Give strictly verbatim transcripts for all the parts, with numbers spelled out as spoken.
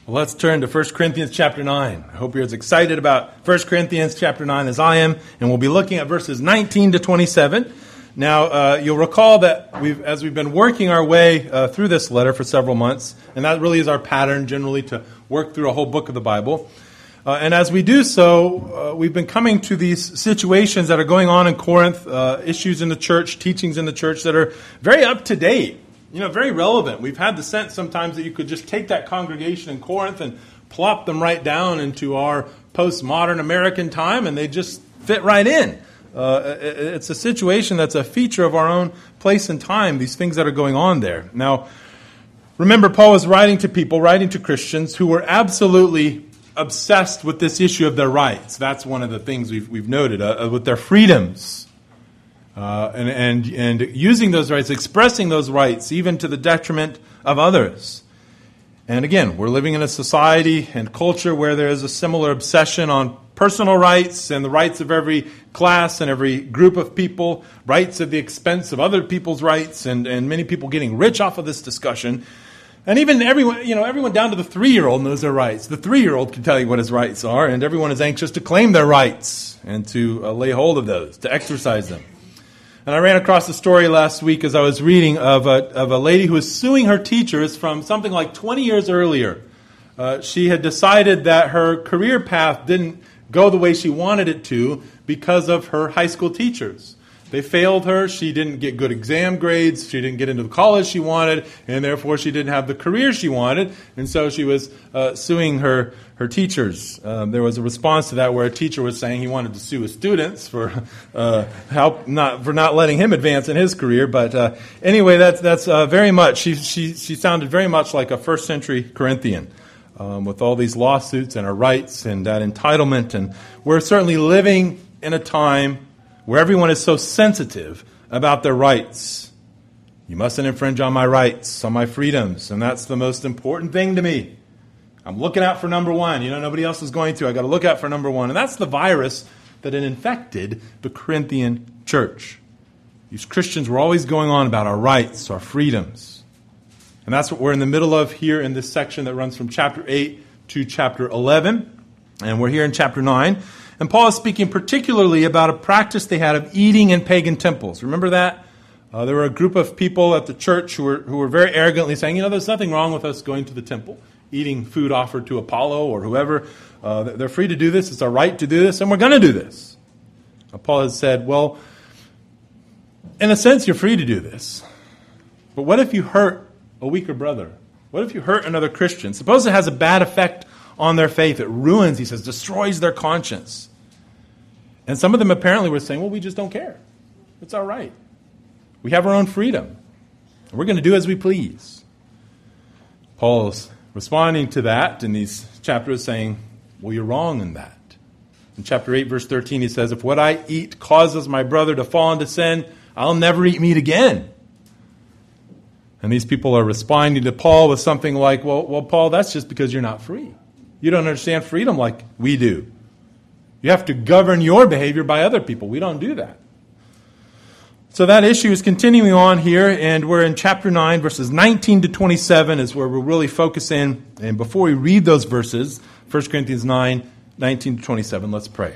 Well, let's turn to First Corinthians chapter nine. I hope you're as excited about First Corinthians chapter nine as I am, and we'll be looking at verses nineteen to twenty-seven. Now, uh, you'll recall that we've, as we've been working our way uh, through this letter for several months, and that really is our pattern generally to work through a whole book of the Bible. Uh, and as we do so, uh, we've been coming to these situations that are going on in Corinth, uh, issues in the church, teachings in the church that are very up to date. You know, very relevant. We've had the sense sometimes that you could just take that congregation in Corinth and plop them right down into our postmodern American time, and they just fit right in. Uh, it's a situation that's a feature of our own place and time, these things that are going on there. Now, remember, Paul was writing to people, writing to Christians who were absolutely obsessed with this issue of their rights. That's one of the things we've, we've noted, uh, with their freedoms. Uh, and, and and using those rights, expressing those rights, even to the detriment of others. And again, we're living in a society and culture where there is a similar obsession on personal rights and the rights of every class and every group of people, rights at the expense of other people's rights, and, and many people getting rich off of this discussion. And even everyone, you know, everyone down to the three-year-old knows their rights. The three-year-old can tell you what his rights are, and everyone is anxious to claim their rights and to uh, lay hold of those, to exercise them. And I ran across a story last week as I was reading of a, of a lady who was suing her teachers from something like twenty years earlier. Uh, she had decided that her career path didn't go the way she wanted it to because of her high school teachers. They failed her. She didn't get good exam grades. She didn't get into the college she wanted, and therefore she didn't have the career she wanted. And so she was uh, suing her her teachers. Um, there was a response to that where a teacher was saying he wanted to sue his students for uh, help not for not letting him advance in his career. But uh, anyway, that's that's uh, very much. She she she sounded very much like a first century Corinthian. Um, with all these lawsuits and her rights and that entitlement. And we're certainly living in a time where everyone is so sensitive about their rights. You mustn't infringe on my rights, on my freedoms, and that's the most important thing to me. I'm looking out for number one. You know, nobody else is going to. I've got to look out for number one. And that's the virus that had infected the Corinthian church. These Christians were always going on about our rights, our freedoms. And that's what we're in the middle of here in this section that runs from chapter eight to chapter eleven. And we're here in chapter nine. And Paul is speaking particularly about a practice they had of eating in pagan temples. Remember that? Uh, there were a group of people at the church who were, who were very arrogantly saying, you know, there's nothing wrong with us going to the temple, eating food offered to Apollo or whoever. Uh, they're free to do this. It's our right to do this, and we're going to do this. Uh, Paul has said, well, in a sense, you're free to do this. But what if you hurt a weaker brother? What if you hurt another Christian? Suppose it has a bad effect on their faith. It ruins, he says, destroys their conscience. And some of them apparently were saying, well, we just don't care. It's all right. We have our own freedom. We're going to do as we please. Paul's responding to that in these chapters saying, well, you're wrong in that. In chapter eight, verse thirteen, he says, if what I eat causes my brother to fall into sin, I'll never eat meat again. And these people are responding to Paul with something like, well, well, Paul, that's just because you're not free. You don't understand freedom like we do. You have to govern your behavior by other people. We don't do that. So that issue is continuing on here, and we're in chapter nine, verses nineteen to twenty-seven is where we'll really focus in. And before we read those verses, First Corinthians nine, nineteen to twenty-seven, let's pray.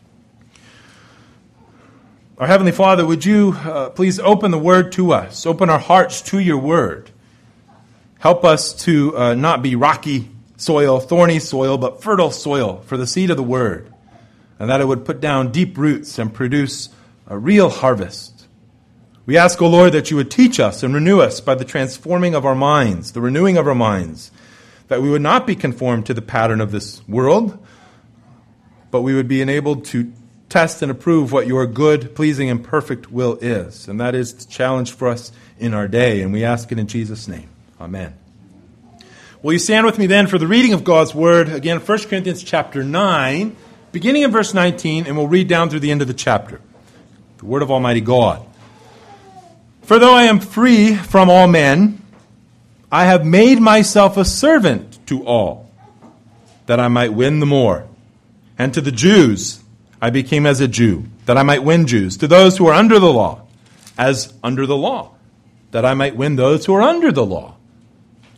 Our Heavenly Father, would you uh, please open the Word to us, open our hearts to your Word. Help us to uh, not be rocky soil, thorny soil, but fertile soil for the seed of the Word, and that it would put down deep roots and produce a real harvest. We ask, O Lord, that you would teach us and renew us by the transforming of our minds, the renewing of our minds, that we would not be conformed to the pattern of this world, but we would be enabled to test and approve what your good, pleasing, and perfect will is. And that is the challenge for us in our day, and we ask it in Jesus' name. Amen. Will you stand with me then for the reading of God's Word? Again, First Corinthians chapter nine, beginning in verse nineteen, and we'll read down through the end of the chapter. The Word of Almighty God. For though I am free from all men, I have made myself a servant to all, that I might win the more. And to the Jews I became as a Jew, that I might win Jews. To those who are under the law, as under the law, that I might win those who are under the law.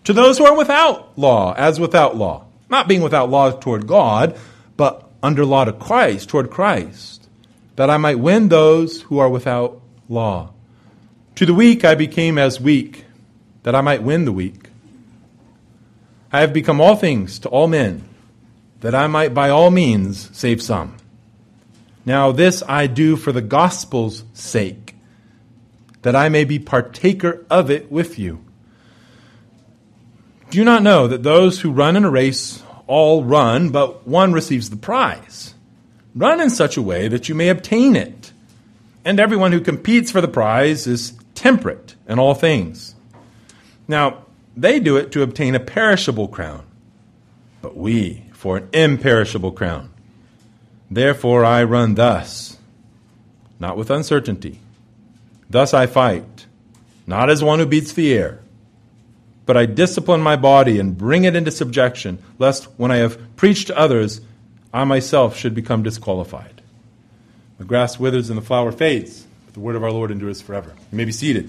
to those who are without law, as without law. Not being without law toward God, but under law to Christ, toward Christ, that I might win those who are without law. To the weak I became as weak, that I might win the weak. I have become all things to all men, that I might by all means save some. Now this I do for the gospel's sake, that I may be partaker of it with you. Do you not know that those who run in a race all run, but one receives the prize? Run in such a way that you may obtain it. And everyone who competes for the prize is temperate in all things. Now, they do it to obtain a perishable crown, but we for an imperishable crown. Therefore I run thus, not with uncertainty. Thus I fight, not as one who beats the air, but I discipline my body and bring it into subjection, lest when I have preached to others, I myself should become disqualified. The grass withers and the flower fades, but the word of our Lord endures forever. You may be seated.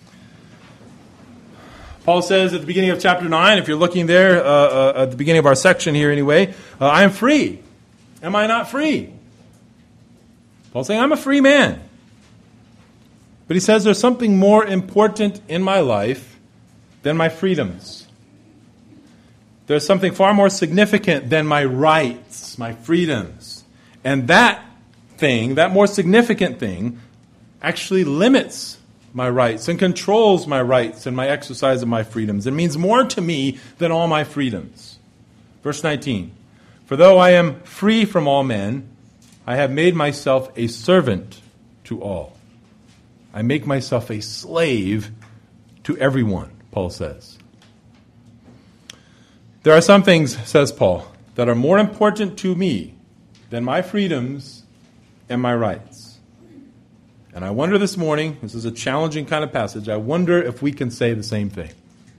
Paul says at the beginning of chapter nine, if you're looking there, uh, uh, at the beginning of our section here anyway, uh, I am free. Am I not free? Paul's saying, I'm a free man. But he says there's something more important in my life than my freedoms. There's something far more significant than my rights, my freedoms. And that thing, that more significant thing, actually limits my rights and controls my rights and my exercise of my freedoms. It means more to me than all my freedoms. Verse nineteen, for though I am free from all men, I have made myself a servant to all. I make myself a slave to everyone, Paul says. There are some things, says Paul, that are more important to me than my freedoms and my rights. And I wonder this morning, this is a challenging kind of passage, I wonder if we can say the same thing.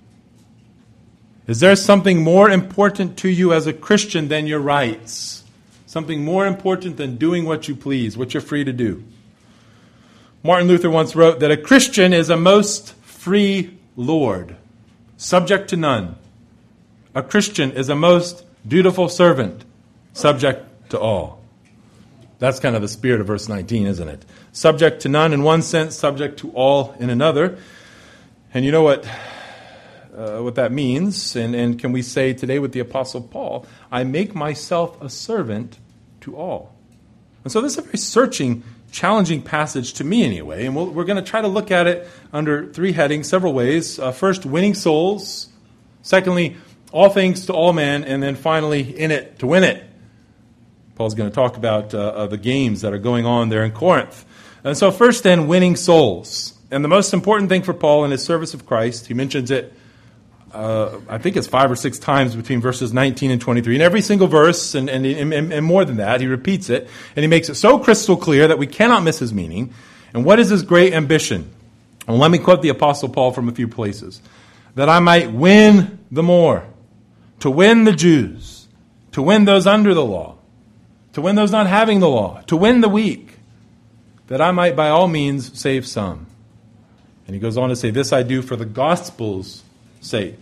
Is there something more important to you as a Christian than your rights? Something more important than doing what you please, what you're free to do? Martin Luther once wrote that a Christian is a most free lord, subject to none. A Christian is a most dutiful servant, subject to all. That's kind of the spirit of verse nineteen, isn't it? Subject to none in one sense, subject to all in another. And you know what uh, what that means? And, and can we say today with the Apostle Paul, I make myself a servant to all. And so this is a very searching, challenging passage to me anyway. And we'll, we're going to try to look at it under three headings, several ways. Uh, first, winning souls. Secondly, all things to all men. And then finally, in it to win it. Paul's going to talk about uh, uh, the games that are going on there in Corinth. And so first then, winning souls. And the most important thing for Paul in his service of Christ, he mentions it, uh, I think it's five or six times between verses nineteen and twenty-three. In every single verse, and, and, and, and more than that, he repeats it. And he makes it so crystal clear that we cannot miss his meaning. And what is his great ambition? And let me quote the Apostle Paul from a few places. That I might win the more. To win the Jews. To win those under the law. To win those not having the law. To win the weak. That I might by all means save some. And he goes on to say, this I do for the gospel's sake.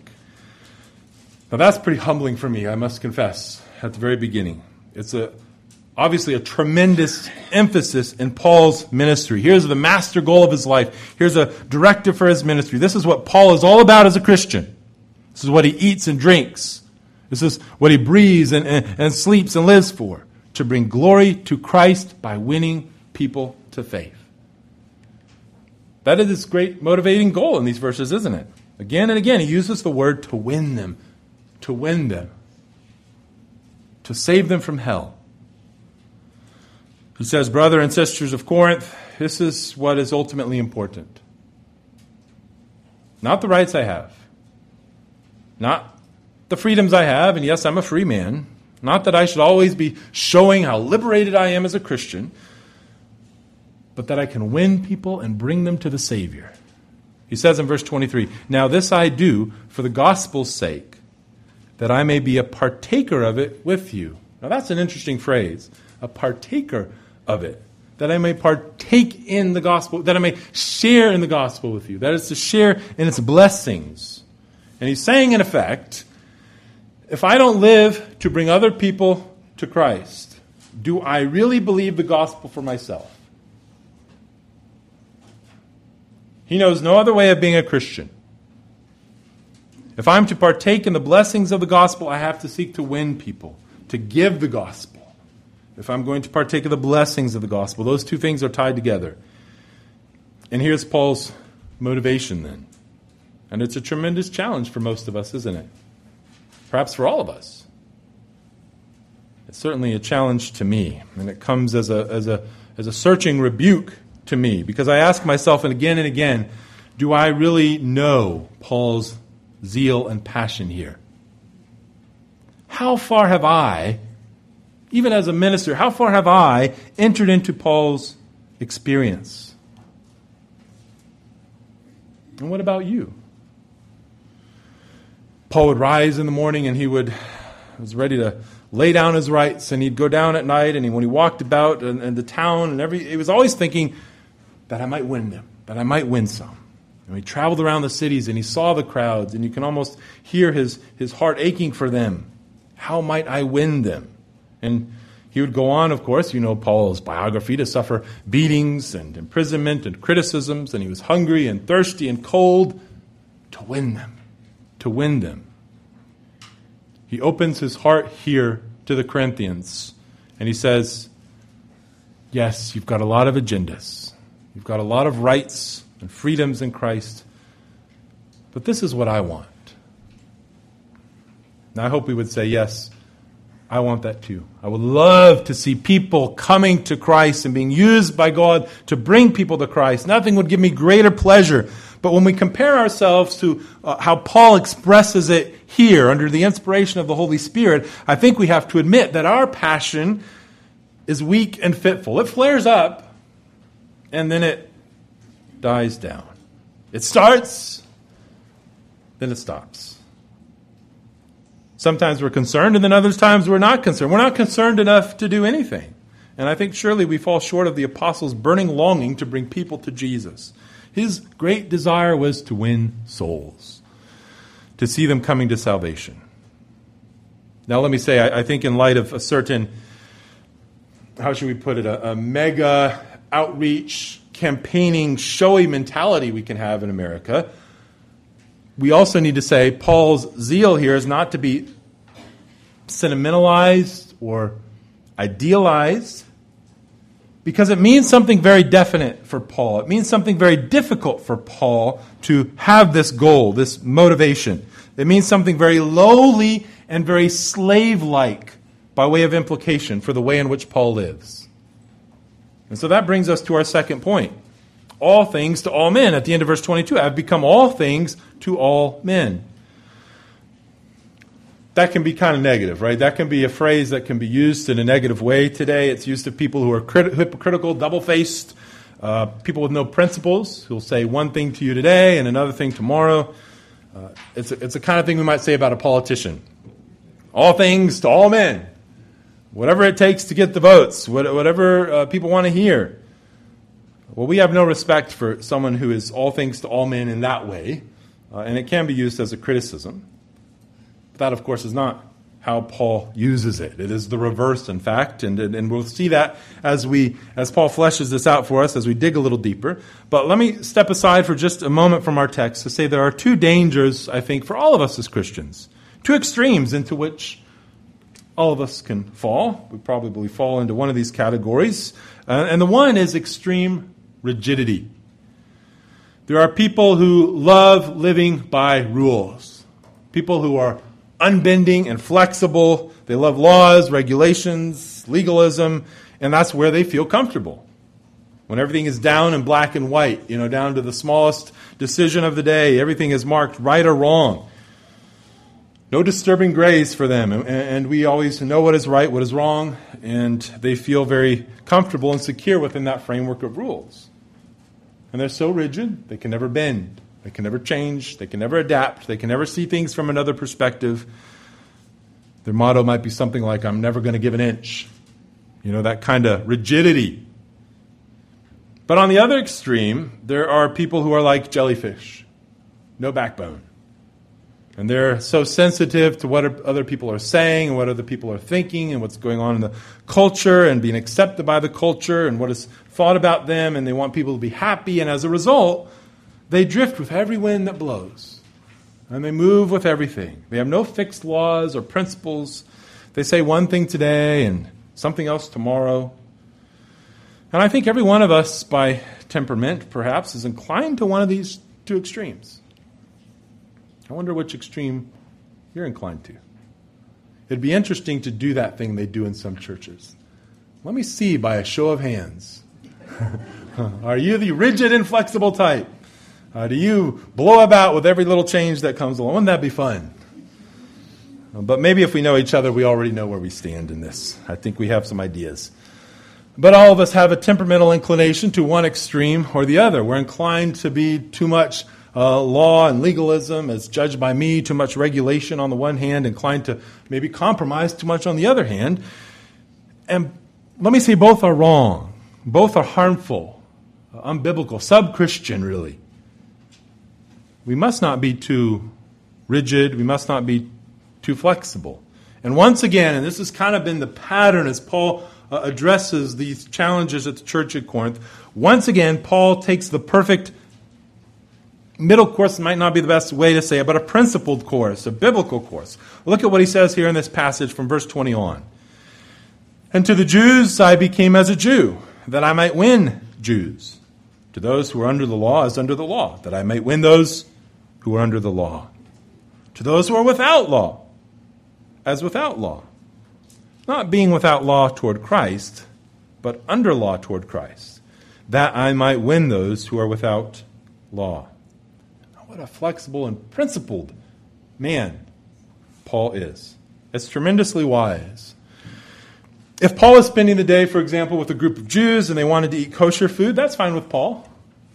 Now that's pretty humbling for me, I must confess, at the very beginning. It's a obviously a tremendous emphasis in Paul's ministry. Here's the master goal of his life. Here's a directive for his ministry. This is what Paul is all about as a Christian. This is what he eats and drinks. This is what he breathes and, and, and sleeps and lives for. To bring glory to Christ by winning people to faith. That is his great motivating goal in these verses, isn't it? Again and again, he uses the word to win them. To win them. To save them from hell. He says, brother and sisters of Corinth, this is what is ultimately important. Not the rights I have. Not the freedoms I have, and yes, I'm a free man. Not that I should always be showing how liberated I am as a Christian, but that I can win people and bring them to the Savior. He says in verse twenty-three, now this I do for the gospel's sake, that I may be a partaker of it with you. Now that's an interesting phrase, a partaker of it. That I may partake in the gospel, that I may share in the gospel with you. That is to share in its blessings. And he's saying, in effect, if I don't live to bring other people to Christ, do I really believe the gospel for myself? He knows no other way of being a Christian. If I'm to partake in the blessings of the gospel, I have to seek to win people, to give the gospel. If I'm going to partake of the blessings of the gospel, those two things are tied together. And here's Paul's motivation then. And it's a tremendous challenge for most of us, isn't it? Perhaps for all of us. It's certainly a challenge to me. And it comes as a, as a, as a searching rebuke to me. Because I ask myself and again and again, do I really know Paul's zeal and passion here? How far have I, even as a minister, how far have I entered into Paul's experience? And what about you? Paul would rise in the morning and he would was ready to lay down his rights, and he'd go down at night, and he, when he walked about in, in the town and every, he was always thinking that I might win them, that I might win some. And he traveled around the cities and he saw the crowds, and you can almost hear his, his heart aching for them. How might I win them? And he would go on, of course, you know Paul's biography, to suffer beatings and imprisonment and criticisms, and he was hungry and thirsty and cold to win them, to win them. He opens his heart here to the Corinthians, and he says, yes, you've got a lot of agendas. You've got a lot of rights and freedoms in Christ, but this is what I want. And I hope we would say, yes, I want that too. I would love to see people coming to Christ and being used by God to bring people to Christ. Nothing would give me greater pleasure. But when we compare ourselves to uh, how Paul expresses it here under the inspiration of the Holy Spirit, I think we have to admit that our passion is weak and fitful. It flares up and then it dies down. It starts, then it stops. Sometimes we're concerned, and then other times we're not concerned. We're not concerned enough to do anything. And I think surely we fall short of the apostles' burning longing to bring people to Jesus. His great desire was to win souls, to see them coming to salvation. Now let me say, I, I think in light of a certain, how should we put it, a, a mega outreach, campaigning, showy mentality we can have in America, we also need to say Paul's zeal here is not to be sentimentalized or idealized, because it means something very definite for Paul. It means something very difficult for Paul to have this goal, this motivation. It means something very lowly and very slave-like by way of implication for the way in which Paul lives. And so that brings us to our second point. All things to all men. At the end of verse twenty-two, I've become all things to all men. That can be kind of negative, right? That can be a phrase that can be used in a negative way today. It's used of people who are crit- hypocritical, double-faced, uh, people with no principles, who'll say one thing to you today and another thing tomorrow. Uh, it's, a, it's the kind of thing we might say about a politician. All things to all men. Whatever it takes to get the votes, whatever uh, people want to hear. Well, we have no respect for someone who is all things to all men in that way, uh, and it can be used as a criticism. But that, of course, is not how Paul uses it. It is the reverse, in fact, and, and we'll see that as we as Paul fleshes this out for us as we dig a little deeper. But let me step aside for just a moment from our text to say there are two dangers, I think, for all of us as Christians, two extremes into which all of us can fall. We probably fall into one of these categories, uh, and the one is extreme rigidity. There are people who love living by rules. People who are unbending and flexible. They love laws, regulations, legalism, and that's where they feel comfortable. When everything is down in black and white, you know, down to the smallest decision of the day, everything is marked right or wrong. No disturbing grays for them, and we always know what is right, what is wrong, and they feel very comfortable and secure within that framework of rules. And they're so rigid, they can never bend. They can never change. They can never adapt. They can never see things from another perspective. Their motto might be something like, I'm never going to give an inch. You know, that kind of rigidity. But on the other extreme, there are people who are like jellyfish. No backbone. And they're so sensitive to what other people are saying and what other people are thinking and what's going on in the culture and being accepted by the culture and what is thought about them, and they want people to be happy. And as a result, they drift with every wind that blows. And they move with everything. They have no fixed laws or principles. They say one thing today and something else tomorrow. And I think every one of us, by temperament perhaps, is inclined to one of these two extremes. I wonder which extreme you're inclined to. It'd be interesting to do that thing they do in some churches. Let me see by a show of hands. Are you the rigid, inflexible type? Uh, do you blow about with every little change that comes along? Wouldn't that be fun? Uh, but maybe if we know each other, we already know where we stand in this. I think we have some ideas. But all of us have a temperamental inclination to one extreme or the other. We're inclined to be too much Uh, law and legalism as judged by me, too much regulation on the one hand, inclined to maybe compromise too much on the other hand. And let me say both are wrong. Both are harmful, uh, unbiblical, sub-Christian really. We must not be too rigid. We must not be too flexible. And once again, and this has kind of been the pattern as Paul uh, addresses these challenges at the church at Corinth, once again, Paul takes the perfect middle course, might not be the best way to say it, but a principled course, a biblical course. Look at what he says here in this passage from verse twenty on. And to the Jews I became as a Jew, that I might win Jews. To those who are under the law as under the law, that I might win those who are under the law. To those who are without law, as without law. Not being without law toward Christ, but under law toward Christ, that I might win those who are without law. What a flexible and principled man Paul is. It's tremendously wise. If Paul is spending the day, for example, with a group of Jews and they wanted to eat kosher food, that's fine with Paul.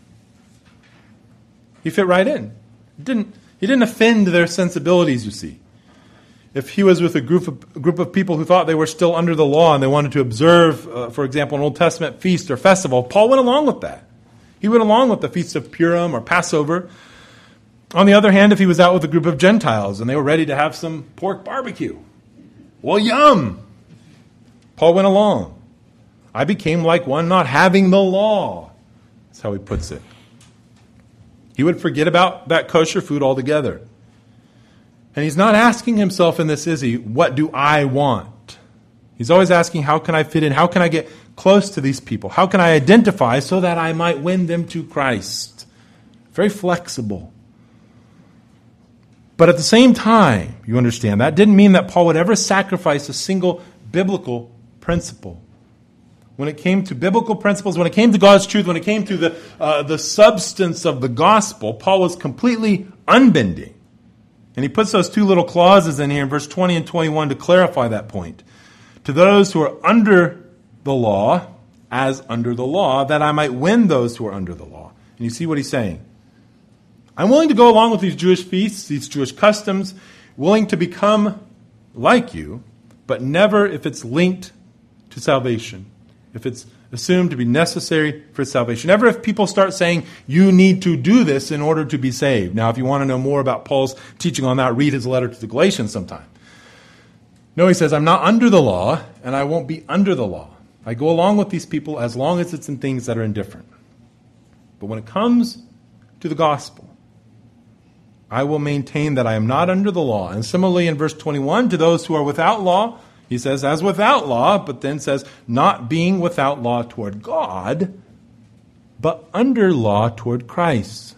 He fit right in. He didn't, he didn't offend their sensibilities, you see. If he was with a group of, a group of people who thought they were still under the law and they wanted to observe, uh, for example, an Old Testament feast or festival, Paul went along with that. He went along with the Feast of Purim or Passover. On the other hand, if he was out with a group of Gentiles and they were ready to have some pork barbecue, well, yum! Paul went along. I became like one not having the law. That's how he puts it. He would forget about that kosher food altogether. And he's not asking himself in this, is he, what do I want? He's always asking, how can I fit in? How can I get close to these people? How can I identify so that I might win them to Christ? Very flexible. But at the same time, you understand, that didn't mean that Paul would ever sacrifice a single biblical principle. When it came to biblical principles, when it came to God's truth, when it came to the, uh, the substance of the gospel, Paul was completely unbending. And he puts those two little clauses in here in verse twenty and twenty-one to clarify that point. To those who are under the law, as under the law, that I might win those who are under the law. And you see what he's saying. I'm willing to go along with these Jewish feasts, these Jewish customs, willing to become like you, but never if it's linked to salvation, if it's assumed to be necessary for salvation. Never if people start saying, you need to do this in order to be saved. Now, if you want to know more about Paul's teaching on that, read his letter to the Galatians sometime. No, he says, I'm not under the law, and I won't be under the law. I go along with these people as long as it's in things that are indifferent. But when it comes to the gospel, I will maintain that I am not under the law. And similarly in verse twenty-one, to those who are without law, he says, as without law, but then says, not being without law toward God, but under law toward Christ.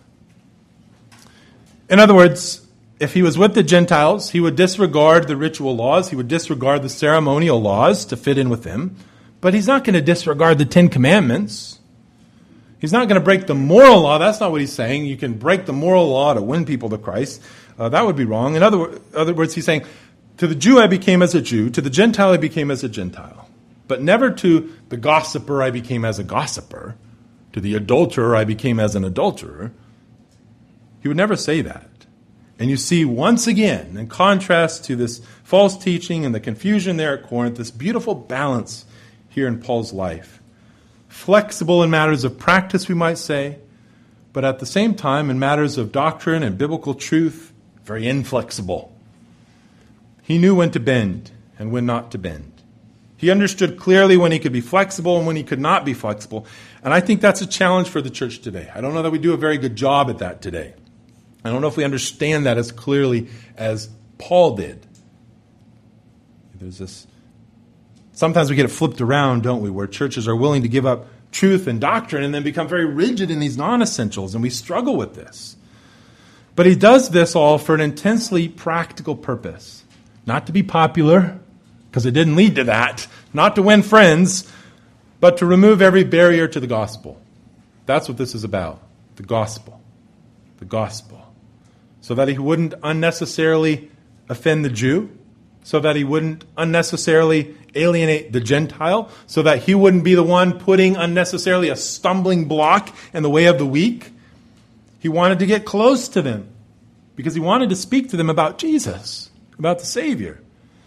In other words, if he was with the Gentiles, he would disregard the ritual laws, he would disregard the ceremonial laws to fit in with them, but he's not going to disregard the Ten Commandments. He's not going to break the moral law. That's not what he's saying. You can break the moral law to win people to Christ. Uh, that would be wrong. In other, other words, he's saying, to the Jew I became as a Jew, to the Gentile I became as a Gentile. But never to the gossiper I became as a gossiper, to the adulterer I became as an adulterer. He would never say that. And you see, once again, in contrast to this false teaching and the confusion there at Corinth, this beautiful balance here in Paul's life. Flexible in matters of practice, we might say, but at the same time, in matters of doctrine and biblical truth, very inflexible. He knew when to bend and when not to bend. He understood clearly when he could be flexible and when he could not be flexible. And I think that's a challenge for the church today. I don't know that we do a very good job at that today. I don't know if we understand that as clearly as Paul did. There's this. Sometimes we get it flipped around, don't we, where churches are willing to give up truth and doctrine and then become very rigid in these non-essentials, and we struggle with this. But he does this all for an intensely practical purpose. Not to be popular, because it didn't lead to that. Not to win friends, but to remove every barrier to the gospel. That's what this is about. The gospel. The gospel. So that he wouldn't unnecessarily offend the Jew, so that he wouldn't unnecessarily alienate the Gentile, so that he wouldn't be the one putting unnecessarily a stumbling block in the way of the weak. He wanted to get close to them because he wanted to speak to them about Jesus, about the Savior.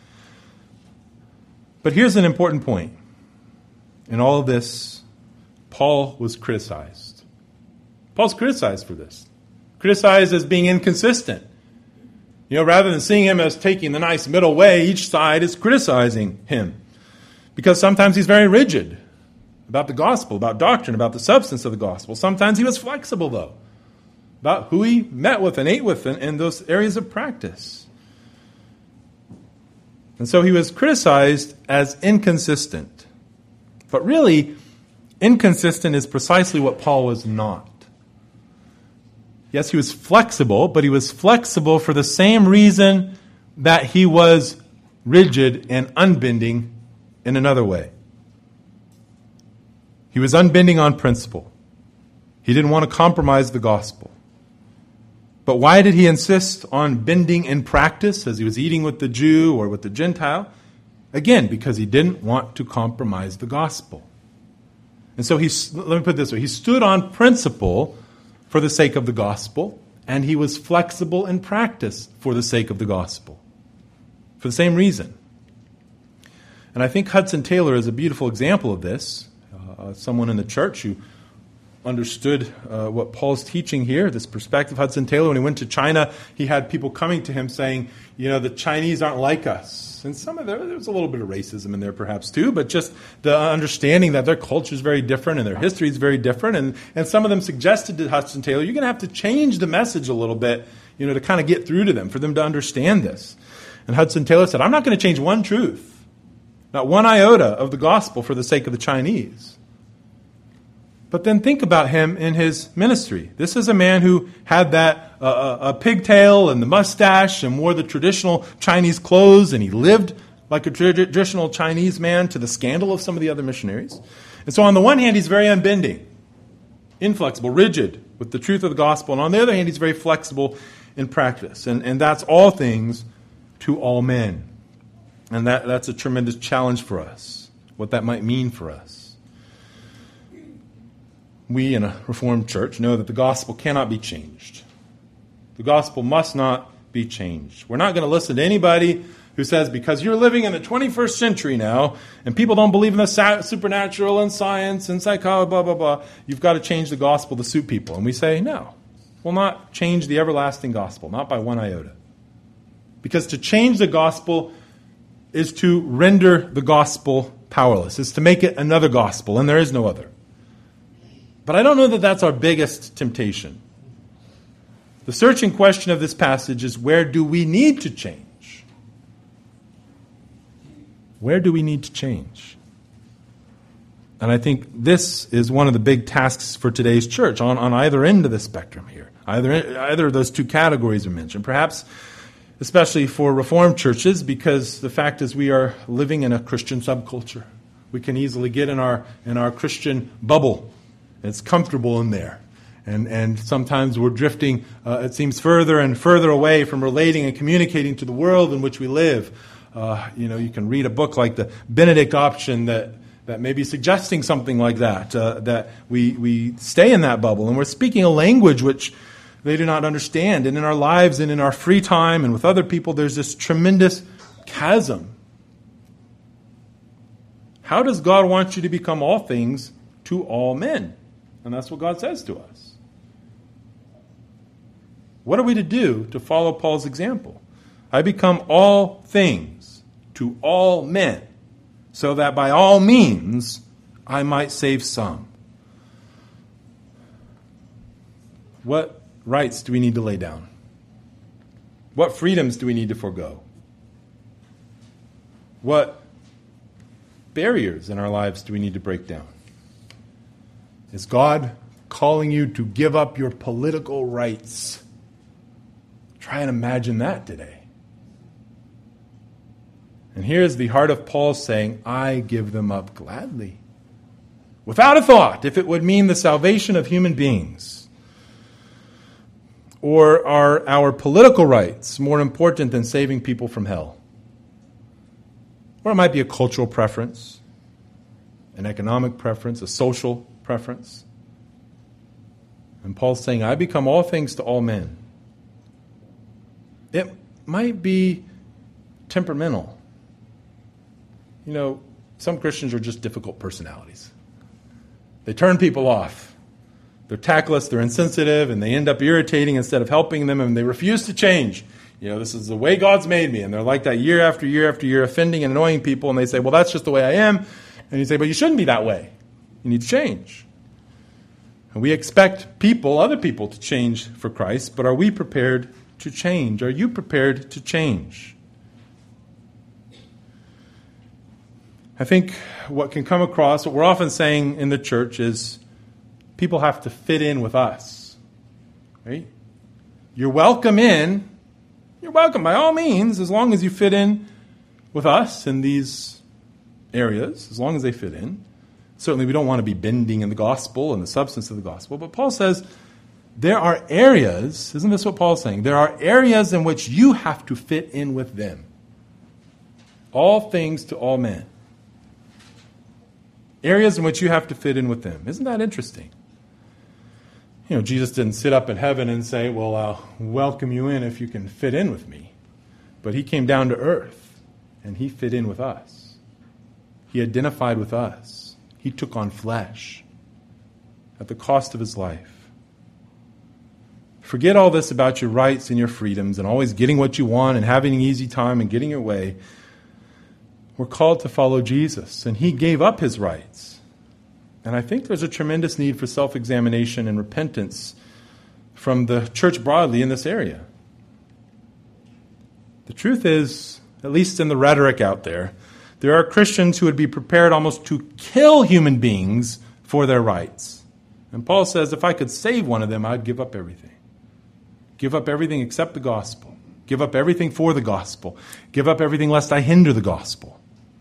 But here's an important point. In all of this, Paul was criticized. Paul's criticized for this. Criticized as being inconsistent. You know, rather than seeing him as taking the nice middle way, each side is criticizing him. Because sometimes he's very rigid about the gospel, about doctrine, about the substance of the gospel. Sometimes he was flexible, though, about who he met with and ate with in, in those areas of practice. And so he was criticized as inconsistent. But really, inconsistent is precisely what Paul was not. Yes, he was flexible, but he was flexible for the same reason that he was rigid and unbending in another way. He was unbending on principle. He didn't want to compromise the gospel. But why did he insist on bending in practice as he was eating with the Jew or with the Gentile? Again, because he didn't want to compromise the gospel. And so he, let me put it this way, he stood on principle for the sake of the gospel, and he was flexible in practice for the sake of the gospel, for the same reason. And I think Hudson Taylor is a beautiful example of this, uh, someone in the church who understood uh, what Paul's teaching here, this perspective. Hudson Taylor, when he went to China, he had people coming to him saying, you know, the Chinese aren't like us. And some of there, there was a little bit of racism in there perhaps too, but just the understanding that their culture is very different and their history is very different. And, and some of them suggested to Hudson Taylor, you're going to have to change the message a little bit, you know, to kind of get through to them, for them to understand this. And Hudson Taylor said, I'm not going to change one truth, not one iota of the gospel for the sake of the Chinese. But then think about him in his ministry. This is a man who had that uh, a pigtail and the mustache and wore the traditional Chinese clothes, and he lived like a traditional Chinese man to the scandal of some of the other missionaries. And so on the one hand, he's very unbending, inflexible, rigid with the truth of the gospel. And on the other hand, he's very flexible in practice. And, and that's all things to all men. And that, that's a tremendous challenge for us, what that might mean for us. We in a Reformed church know that the gospel cannot be changed. The gospel must not be changed. We're not going to listen to anybody who says, because you're living in the twenty-first century now, and people don't believe in the supernatural and science and psychology, blah, blah, blah, you've got to change the gospel to suit people. And we say, no, we'll not change the everlasting gospel, not by one iota. Because to change the gospel is to render the gospel powerless. It's to make it another gospel, and there is no other. But I don't know that that's our biggest temptation. The searching question of this passage is, where do we need to change? Where do we need to change? And I think this is one of the big tasks for today's church on, on either end of the spectrum here. Either, either of those two categories are mentioned. Perhaps especially for Reformed churches, because the fact is we are living in a Christian subculture. We can easily get in our in our Christian bubble. It's comfortable in there. And and sometimes we're drifting, uh, it seems, further and further away from relating and communicating to the world in which we live. Uh, you know, you can read a book like the Benedict option that, that may be suggesting something like that, uh, that we, we stay in that bubble. And we're speaking a language which they do not understand. And in our lives and in our free time and with other people, there's this tremendous chasm. How does God want you to become all things to all men? And that's what God says to us. What are we to do to follow Paul's example? I become all things to all men, so that by all means I might save some. What rights do we need to lay down? What freedoms do we need to forego? What barriers in our lives do we need to break down? Is God calling you to give up your political rights? Try and imagine that today. And here's the heart of Paul saying, I give them up gladly, without a thought, if it would mean the salvation of human beings. Or are our political rights more important than saving people from hell? Or it might be a cultural preference, an economic preference, a social preference. And Paul's saying, I become all things to all men. It might be temperamental. You know, some Christians are just difficult personalities. They turn people off. They're tactless, they're insensitive, and they end up irritating instead of helping them, and they refuse to change. You know, this is the way God's made me, and they're like that year after year after year, offending and annoying people, and they say, well, that's just the way I am. And you say, but you shouldn't be that way. You need to change. And we expect people, other people, to change for Christ, but are we prepared to change? Are you prepared to change? I think what can come across, what we're often saying in the church is people have to fit in with us. Right? You're welcome in. You're welcome by all means, as long as you fit in with us in these areas, as long as they fit in. Certainly we don't want to be bending in the gospel and the substance of the gospel, but Paul says there are areas, isn't this what Paul's saying? There are areas in which you have to fit in with them. All things to all men. Areas in which you have to fit in with them. Isn't that interesting? You know, Jesus didn't sit up in heaven and say, well, I'll welcome you in if you can fit in with me. But he came down to earth, and he fit in with us. He identified with us. He took on flesh at the cost of his life. Forget all this about your rights and your freedoms and always getting what you want and having an easy time and getting your way. We're called to follow Jesus, and he gave up his rights. And I think there's a tremendous need for self-examination and repentance from the church broadly in this area. The truth is, at least in the rhetoric out there, there are Christians who would be prepared almost to kill human beings for their rights. And Paul says, if I could save one of them, I'd give up everything. Give up everything except the gospel. Give up everything for the gospel. Give up everything lest I hinder the gospel.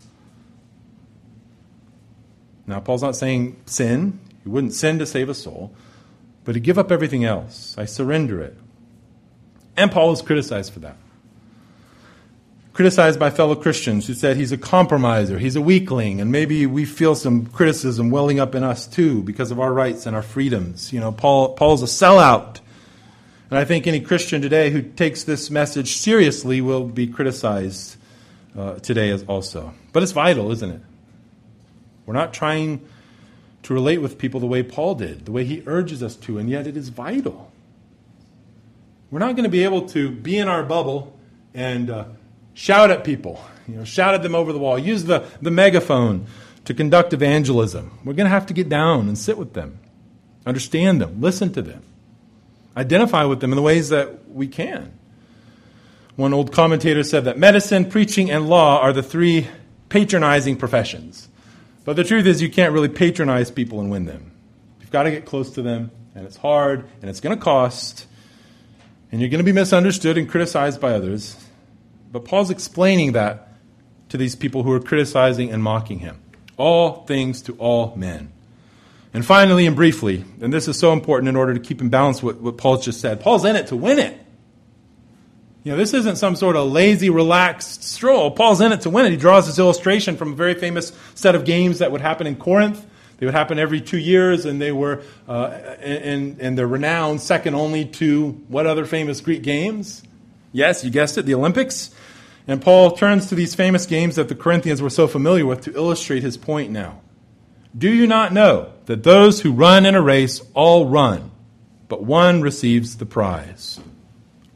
Now, Paul's not saying sin. He wouldn't sin to save a soul. But he'd give up everything else. I surrender it. And Paul was criticized for that. Criticized by fellow Christians who said he's a compromiser, he's a weakling, and maybe we feel some criticism welling up in us too because of our rights and our freedoms. You know, Paul Paul's a sellout. And I think any Christian today who takes this message seriously will be criticized uh, today as also. But it's vital, isn't it? We're not trying to relate with people the way Paul did, the way he urges us to, and yet it is vital. We're not going to be able to be in our bubble and uh, shout at people, you know, shout at them over the wall, use the, the megaphone to conduct evangelism. We're going to have to get down and sit with them, understand them, listen to them, identify with them in the ways that we can. One old commentator said that medicine, preaching, and law are the three patronizing professions. But the truth is you can't really patronize people and win them. You've got to get close to them, and it's hard, and it's going to cost, and you're going to be misunderstood and criticized by others. But Paul's explaining that to these people who are criticizing and mocking him. All things to all men. And finally and briefly, and this is so important in order to keep in balance with what Paul's just said, Paul's in it to win it. You know, this isn't some sort of lazy, relaxed stroll. Paul's in it to win it. He draws this illustration from a very famous set of games that would happen in Corinth. They would happen every two years, and they were, uh, and, and they're renowned second only to what other famous Greek games? Yes, you guessed it, the Olympics. And Paul turns to these famous games that the Corinthians were so familiar with to illustrate his point now. Do you not know that those who run in a race all run, but one receives the prize?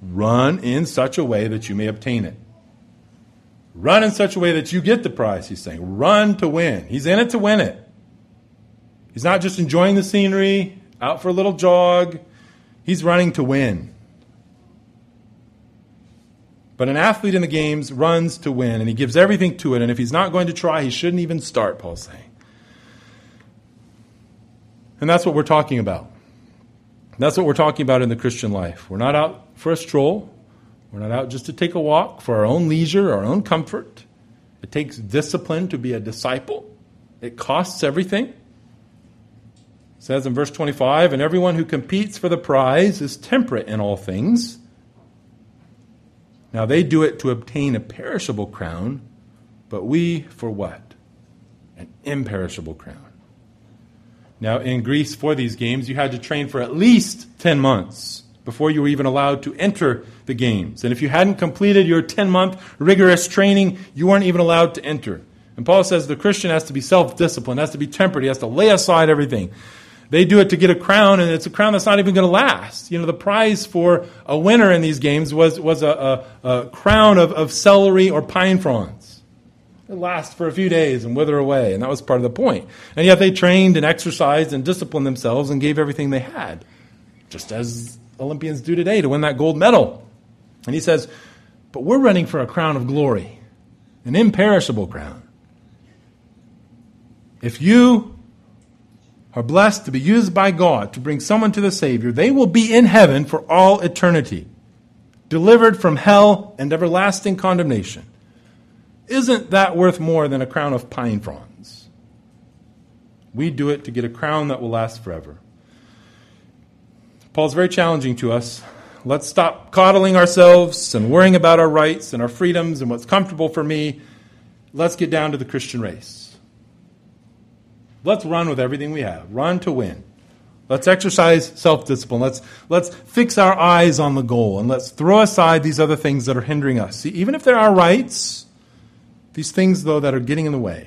Run in such a way that you may obtain it. Run in such a way that you get the prize, he's saying. Run to win. He's in it to win it. He's not just enjoying the scenery, out for a little jog. He's running to win. But an athlete in the games runs to win, and he gives everything to it. And if he's not going to try, he shouldn't even start, Paul's saying. And that's what we're talking about. That's what we're talking about in the Christian life. We're not out for a stroll. We're not out just to take a walk for our own leisure, our own comfort. It takes discipline to be a disciple. It costs everything. It says in verse twenty-five, and everyone who competes for the prize is temperate in all things. Now they do it to obtain a perishable crown, but we for what? An imperishable crown. Now in Greece for these games, you had to train for at least ten months before you were even allowed to enter the games. And if you hadn't completed your ten-month rigorous training, you weren't even allowed to enter. And Paul says the Christian has to be self-disciplined, has to be tempered, he has to lay aside everything. They do it to get a crown, and it's a crown that's not even going to last. You know, the prize for a winner in these games was, was a, a, a crown of, of celery or pine fronds. It lasts for a few days and wither away, and that was part of the point. And yet they trained and exercised and disciplined themselves and gave everything they had, just as Olympians do today to win that gold medal. And he says, but we're running for a crown of glory, an imperishable crown. If you are blessed to be used by God to bring someone to the Savior, they will be in heaven for all eternity, delivered from hell and everlasting condemnation. Isn't that worth more than a crown of pine fronds? We do it to get a crown that will last forever. Paul's very challenging to us. Let's stop coddling ourselves and worrying about our rights and our freedoms and what's comfortable for me. Let's get down to the Christian race. Let's run with everything we have. Run to win. Let's exercise self-discipline. Let's, let's fix our eyes on the goal, and let's throw aside these other things that are hindering us. See, even if there are rights, these things, though, that are getting in the way.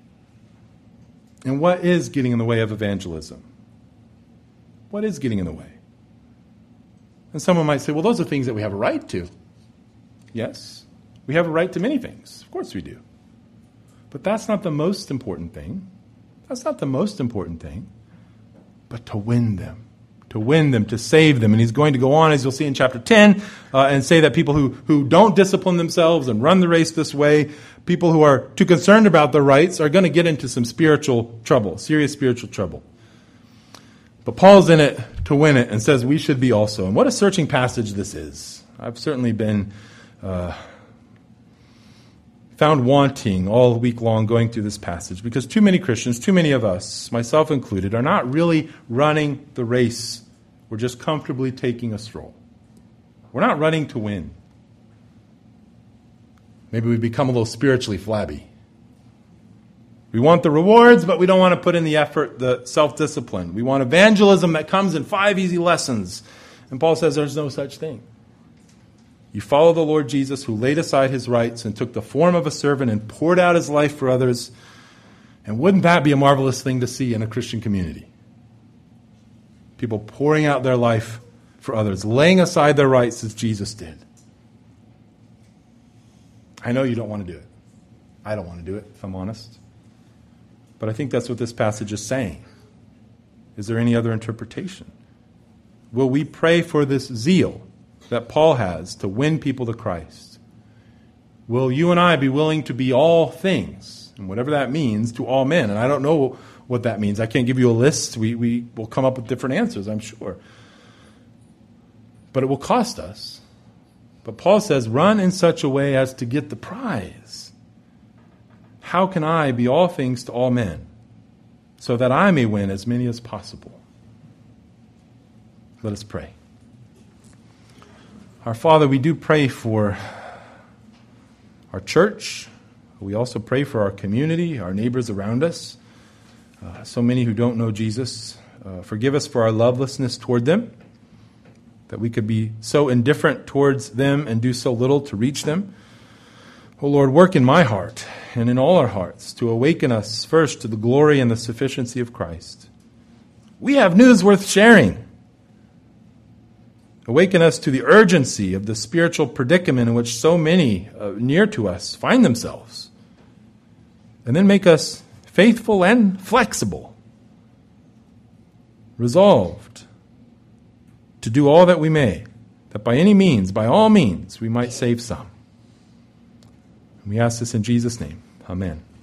And what is getting in the way of evangelism? What is getting in the way? And someone might say, well, those are things that we have a right to. Yes, we have a right to many things. Of course we do. But that's not the most important thing. That's not the most important thing. But to win them. To win them, to save them. And he's going to go on, as you'll see in chapter ten, uh, and say that people who, who don't discipline themselves and run the race this way, people who are too concerned about their rights, are going to get into some spiritual trouble, serious spiritual trouble. But Paul's in it to win it and says we should be also. And what a searching passage this is. I've certainly been uh, found wanting all week long going through this passage because too many Christians, too many of us, myself included, are not really running the race. We're just comfortably taking a stroll. We're not running to win. Maybe we become a little spiritually flabby. We want the rewards, but we don't want to put in the effort, the self-discipline. We want evangelism that comes in five easy lessons. And Paul says there's no such thing. You follow the Lord Jesus, who laid aside his rights and took the form of a servant and poured out his life for others. And wouldn't that be a marvelous thing to see in a Christian community? People pouring out their life for others, laying aside their rights as Jesus did. I know you don't want to do it. I don't want to do it, if I'm honest. But I think that's what this passage is saying. Is there any other interpretation? Will we pray for this zeal that Paul has to win people to Christ? Will you and I be willing to be all things, and whatever that means, to all men? And I don't know what that means. I can't give you a list. We, we will come up with different answers, I'm sure. But it will cost us. But Paul says, run in such a way as to get the prize. How can I be all things to all men, so that I may win as many as possible? Let us pray. Our Father, we do pray for our church. We also pray for our community, our neighbors around us. Uh, so many who don't know Jesus. Uh, forgive us for our lovelessness toward them, that we could be so indifferent towards them and do so little to reach them. Oh Lord, work in my heart and in all our hearts to awaken us first to the glory and the sufficiency of Christ. We have news worth sharing. Awaken us to the urgency of the spiritual predicament in which so many uh, near to us find themselves. And then make us faithful and flexible, resolved to do all that we may, that by any means, by all means, we might save some. And we ask this in Jesus' name. Amen.